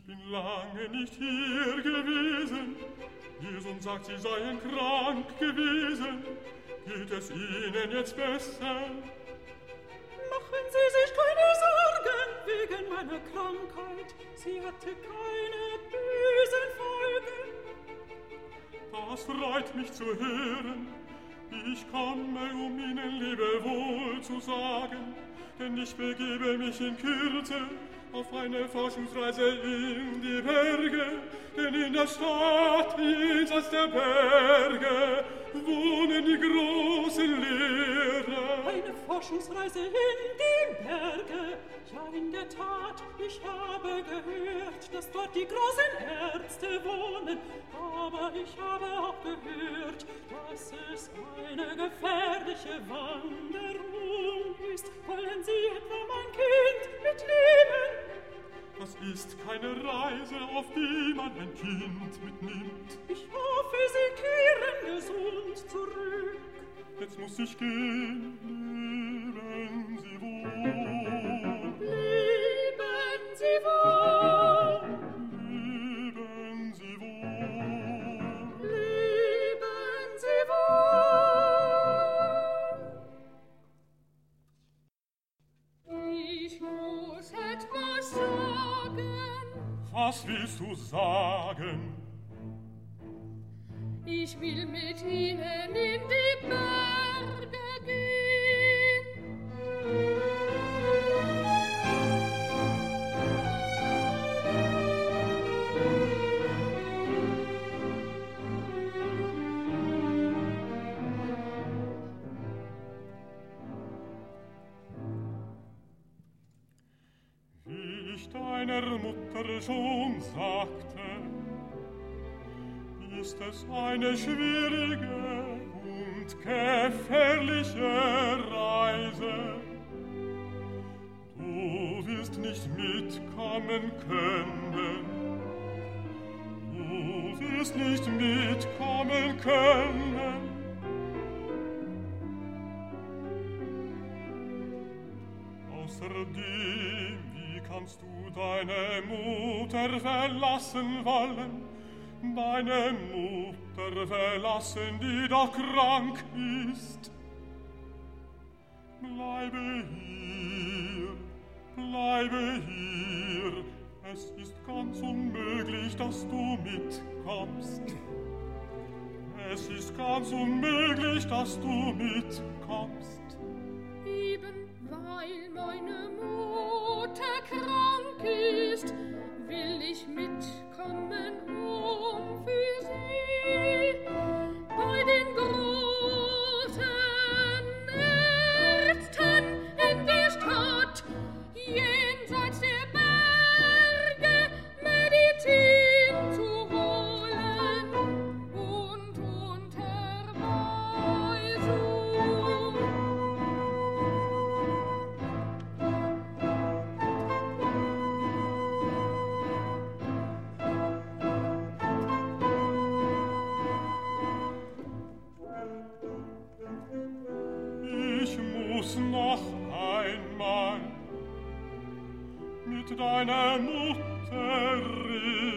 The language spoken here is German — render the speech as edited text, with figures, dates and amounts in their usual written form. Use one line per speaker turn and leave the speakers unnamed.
bin lange nicht hier gewesen. Jesus sagt, Sie seien krank gewesen. Geht es Ihnen jetzt besser?
Machen Sie sich keine Sorgen wegen meiner Krankheit. Sie hatte keine bösen Folgen.
Das freut mich zu hören. Ich komme, um Ihnen Lebewohl zu sagen, denn ich begebe mich in Kürze auf eine Forschungsreise in die Berge, denn in der Stadt jenseits der Berge wohnen die großen Lehrer.
Eine Forschungsreise in die Berge, ja in der Tat, ich habe gehört, dass dort die großen Ärzte wohnen, aber ich habe auch gehört, dass es eine gefährliche Wanderung ist. Wollen Sie etwa mein Kind mitnehmen?
Das ist keine Reise, auf die man ein Kind mitnimmt.
Ich hoffe, Sie kehren gesund zurück.
Jetzt muss ich gehen, leben Sie wohl.
Leben Sie wohl.
Leben Sie wohl.
Leben Sie wohl. Ich muss etwas sagen.
Was willst du sagen?
Ich will mit Ihnen in die Berge gehen.
Wie ich deiner Mutter schon sagte, ist es eine schwierige und gefährliche Reise. Du wirst nicht mitkommen können. Du wirst nicht mitkommen können. Außerdem, wie kannst du deine Mutter verlassen wollen? Deine Mutter verlassen, die doch krank ist. Bleibe hier, bleibe hier. Es ist ganz unmöglich, dass du mitkommst. Es ist ganz unmöglich, dass du mitkommst.
Eben weil meine Mutter krank ist, will ich mitkommen, um für sie bei den großen Ärzten in der Stadt jenseits der Berge Medizin zu holen und
noch einmal mit deiner Mutter reden.